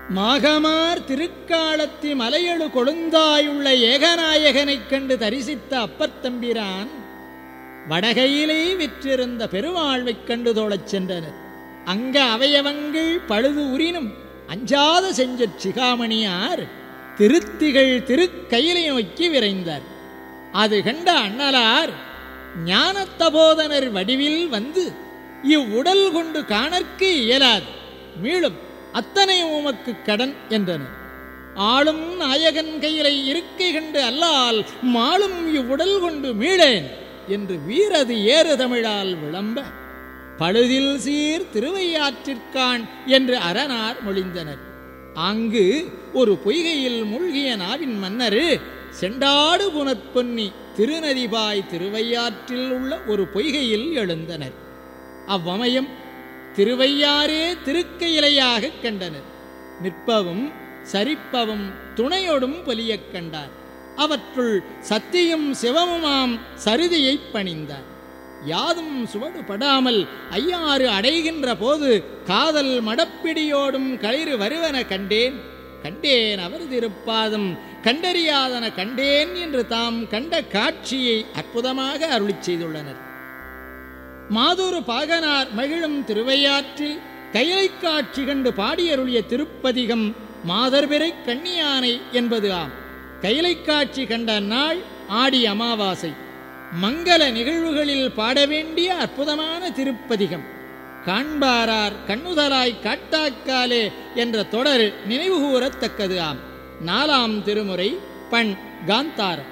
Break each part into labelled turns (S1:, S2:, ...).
S1: மாகமார் திருக்காலத்தி மலையெழு கொழுந்தாயுள்ள ஏகநாயகனைக் கண்டு தரிசித்த அப்பர்த்தம்பிரான் வடகையிலே விற்றிருந்த பெருவாழ்வைக் கண்டு தோழச் சென்றனர். அங்க அவயவங்கள் பழுது உரினும் அஞ்சாத செஞ்ச சிகாமணியார் திருத்திகள் திருக்கையிலை நோக்கி விரைந்தார். அது கண்ட அண்ணலார் ஞானத்தபோதனர் வடிவில் வந்து இவ்வுடல் கொண்டு காணற்கு இயலாது, மீளும் அத்தனை உமக்கு கடன் என்றனர். ஆளும் நாயகன் கையிலை இருக்கை கண்டு அல்லால் மாளும் இவ்வுடல் கொண்டு மீளேன் என்று வீரது ஏறு தமிழால் விளம்ப பழுதில் சீர் திருவையாற்றிற்கான் என்று அரணார் மொழிந்தனர். அங்கு ஒரு பொய்கையில் மூழ்கிய நாவின் மன்னர் செண்டாடு புனற்பொன்னி திருநதிபாய் திருவையாற்றில் உள்ள ஒரு பொய்கையில் எழுந்தனர். அவ்வமயம் திருவையாரே திருக்கையிலையாக கண்டனர். நிற்பவும் சரிப்பவும் துணையோடும் பொலியக் கண்டார். அவற்றுள் சத்தியும் சிவமுமாம் சருதியைப் பணிந்தார். யாதும் சுவடுபடாமல் ஐயாறு அடைகின்ற போது காதல் மடப்பிடியோடும் களிறு வருவன கண்டேன் கண்டேன் அவர் திருப்பாதம் கண்டறியாதன கண்டேன் என்று தாம் கண்ட காட்சியை அற்புதமாக அருளிச் செய்துள்ளனர். மாதூர் பாகனார் மகிழும் திருவையாற்றில் கைலை காட்சி கண்டு பாடியருளிய திருப்பதிகம் மாதர்பிறை கண்ணியானை என்பது ஆம். கைலை காட்சி கண்ட நாள் ஆடி அமாவாசை. மங்கள நிகழ்வுகளில் பாட வேண்டிய அற்புதமான திருப்பதிகம். காண்பாரார் கண்ணுதலாய் காட்டாக்காலே என்ற தொடர் நினைவுகூரத்தக்கது ஆம். 4ஆம் திருமுறை, பண் காந்தாரம்.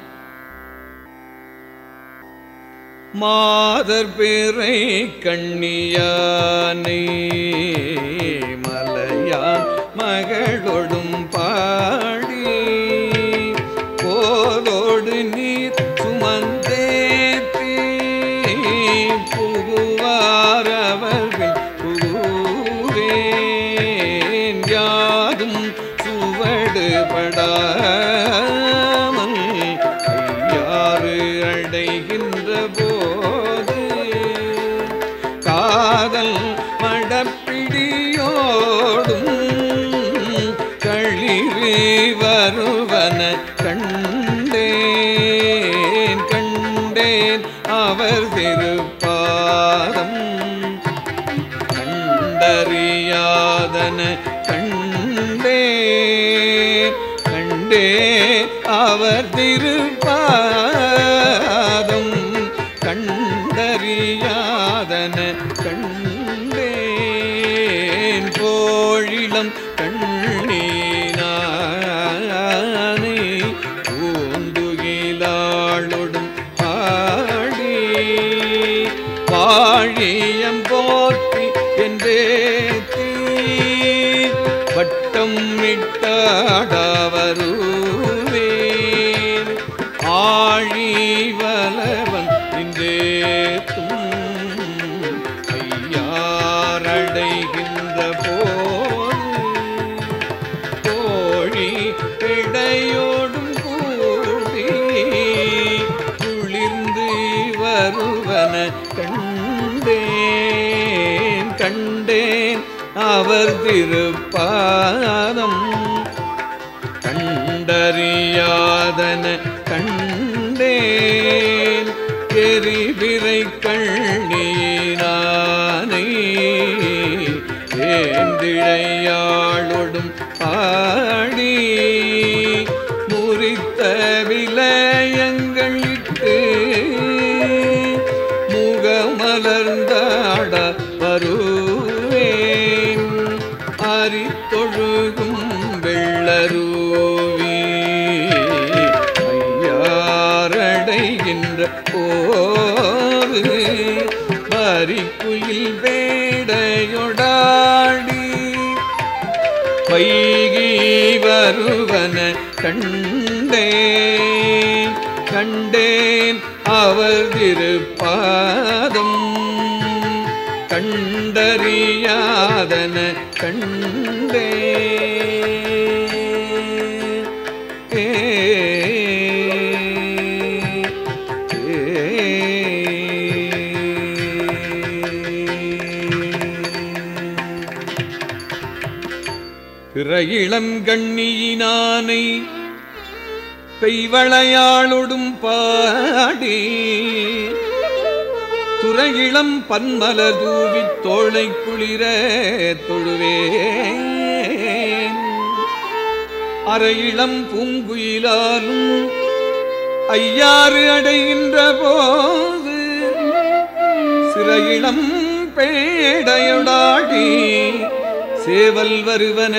S2: மாதர்பிறை கண்ணியானை மலையான் மகளொடும் பாடி போதோடு நீர் சுமந்தேற்றி புகுவாரவர்கள் புகுவேன் யாதும் சுவடுபடாமல் ஐயாறு அடைகின்ற போது காதல் மடப்பிடியோடும் களிறு வருவன கண்டேன் கண்டேன் அவர் திருப்பாதம் கண்டறியாதன கண்டேன் கண்டேன் அவர் திருப்பாதம் கண்டறியாதன கண்டேன் கோழிலம் கண்ணீனானை பூந்துகிலாளொடும் பாடி வாழியம் போற்றி என்றேத்தி வட்டம் இட்டாடவருவேன் ஆழிவலவன் இன்றேத்தும் ஐயாரடைகின்ற போது கோழி இடையோடும் கூடி குளிர்ந்து வருவன கண்டேன் கண்டேன் அவர் திருப்பாதம் கண்டறியாதன கண்டேன் எரிபிறை கண்ணீனானை ஏந்திழையாளொடும் பாடி முறித்த விலயங்கள் இட்டு முகமலர்ந்தாட வருவேன் அரித்தொழுகும் வெள்ளரூவி ஐயாரடைகின்ற போது பரிக்குயில் வேடையொடாடி வைகி வருவன கண்டேன் கண்டேன் அவர் திருப்பாதம் கண்டறியாதன கண்டேன் பிற இளங்கண்ணியினானை பெய்வளையாளொடும் பாடி துறையிளம் பன்மலர் தூவித் தோளை குளிர தொழுவேன் அரையிளம் பூங்குயிலாலும் ஐயாறு அடைகின்ற போது சிறையிளம் பேடையொடாடி சேவல் வருவன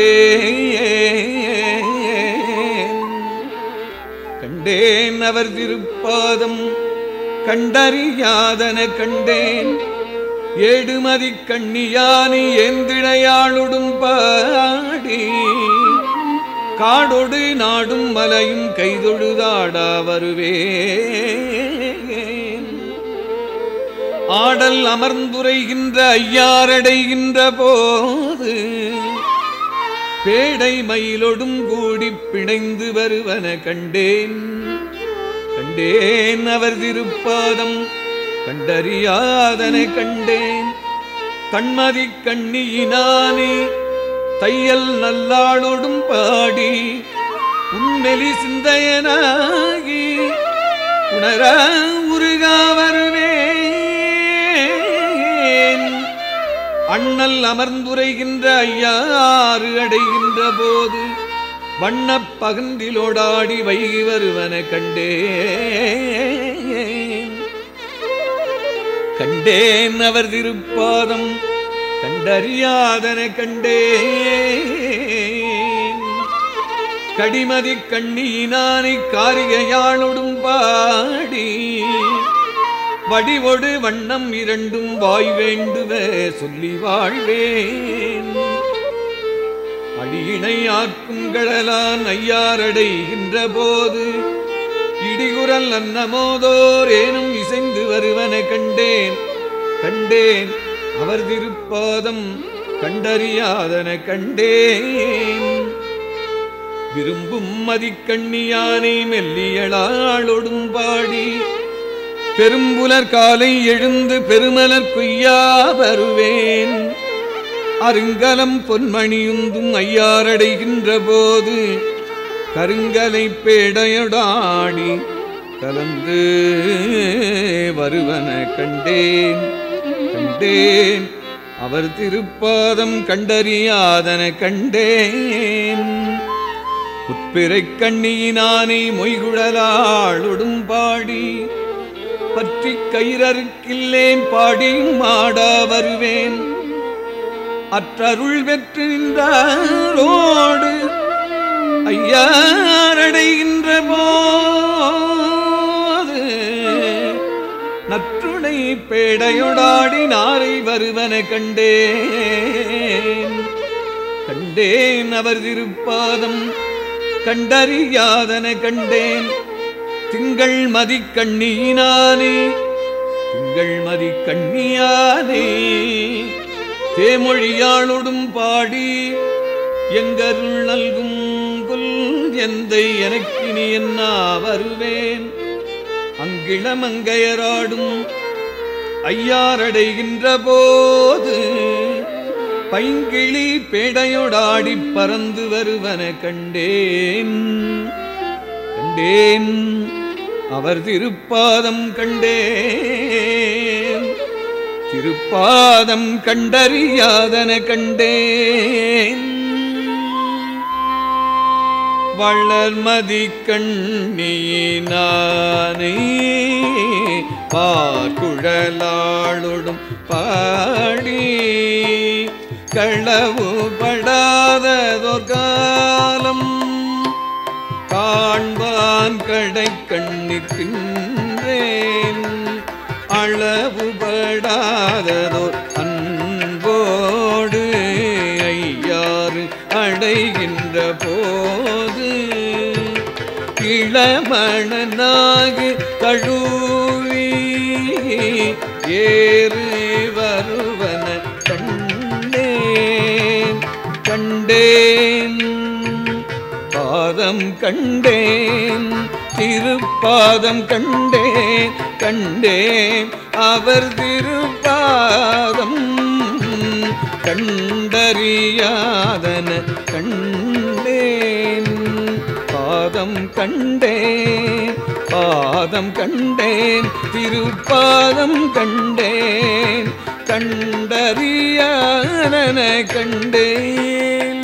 S2: கண்டேன் அவர் திருப்பாதம் கண்டறியாதன கண்டேன் ஏடுமதி கண்ணியானி ஏந்திழையாளுடும் பாடி காடொடு நாடும் மலையும் கைதொழுதாடா வருவேன் ஆடல் அமர்ந்துரைகின்ற ஐயாரடைகின்ற போது பேடை மயிலொடும் கூடி பிணைந்து வருவன கண்டேன் அவர் திருப்பாதம் கண்டறியாதன கண்டேன் தன்மதி கண்ணியினானே தையல் நல்லாளோடும் பாடி உண்மெலி சிந்தையனாகி உணர உருகா வருவேன் அண்ணல் அமர்ந்துரைகின்ற ஐயாறு அடைகின்ற போது வண்ணப் பகந்திலோடாடி வைகி வருவன கண்டேன் அவர் திருப்பாதம் கண்டறியாதன கண்டேன் கடிமதி கண்ணியினானை காரிகையாளொடும் பாடி வடிவொடு வண்ணம் இரண்டும் வாய் வேண்டுவ சொல்லி வாழ்வேன் அடியினை ஆக்குங்களான் ஐயாரடைகின்ற போது இடிகுரல் அன்னமோதோர் ஏனும் இசைந்து வருவன கண்டேன் அவர் திருப்பாதம் கண்டறியாதன கண்டேன் விரும்பும் மதிக்கண்ணியானை மெல்லியளாளொடும் பாடி பெரும்புலர் காலை எழுந்து பெருமலர் கொய்யா வருவேன் அருங்கலம் பொன்மணியுந்தும் ஐயாரடைகின்ற போது கருங்கலை பேடையொடாடி கலந்து வருவன கண்டேன் அவர் திருப்பாதம் கண்டறியாதன கண்டேன் உட்பிறை கண்ணியினானை மொய்குழலாளொடும் பாடி பற்றி கயிறறுக்கில்லேன் பாடியும் ஆடா வருவேன் அற்றருள் பெற்று நின்றாரோடு ஐயாரடைகின்ற போது நற்றுணை பேடையொடாடி நாரை வருவன கண்டேன் அவர் திருப்பாதம் கண்டறியாதன கண்டேன் திங்கள் மதிக்கண்ணியானே தேமொழியாளொடும் பாடி எங்கருள் நல்கும் கொல் எந்தை எனக்கினி என்ன வருவேன் அங்கிளமங்கையராடும் ஐயாரடைகின்ற போது பைங்கிளி பேடையொடாடி பறந்து வருவன கண்டேன் அவர் திருப்பாதம் திருப்பாதம் கண்டறியாதன கண்டேன் வளர்மதி கண்ணியினானை பார்க்குழலாளொடும் பாடி களவு படாததோர் காலம் காண்பான் கடை கண்ணிற்கின்றேன் அளவுபடாததோர் அன்போடு ஐயாறு அடைகின்ற போது இளமணனாகி தழுவி ஏறு வருவன கண்டேன் பாதம் கண்டேன் திருப்பாதம் கண்டேன் அவர் திருப்பாதம் கண்டறியாதன கண்டேன் பாதம் கண்டேன் பாதம் கண்டேன் திருப்பாதம் கண்டேன் கண்டறியான கண்டேன்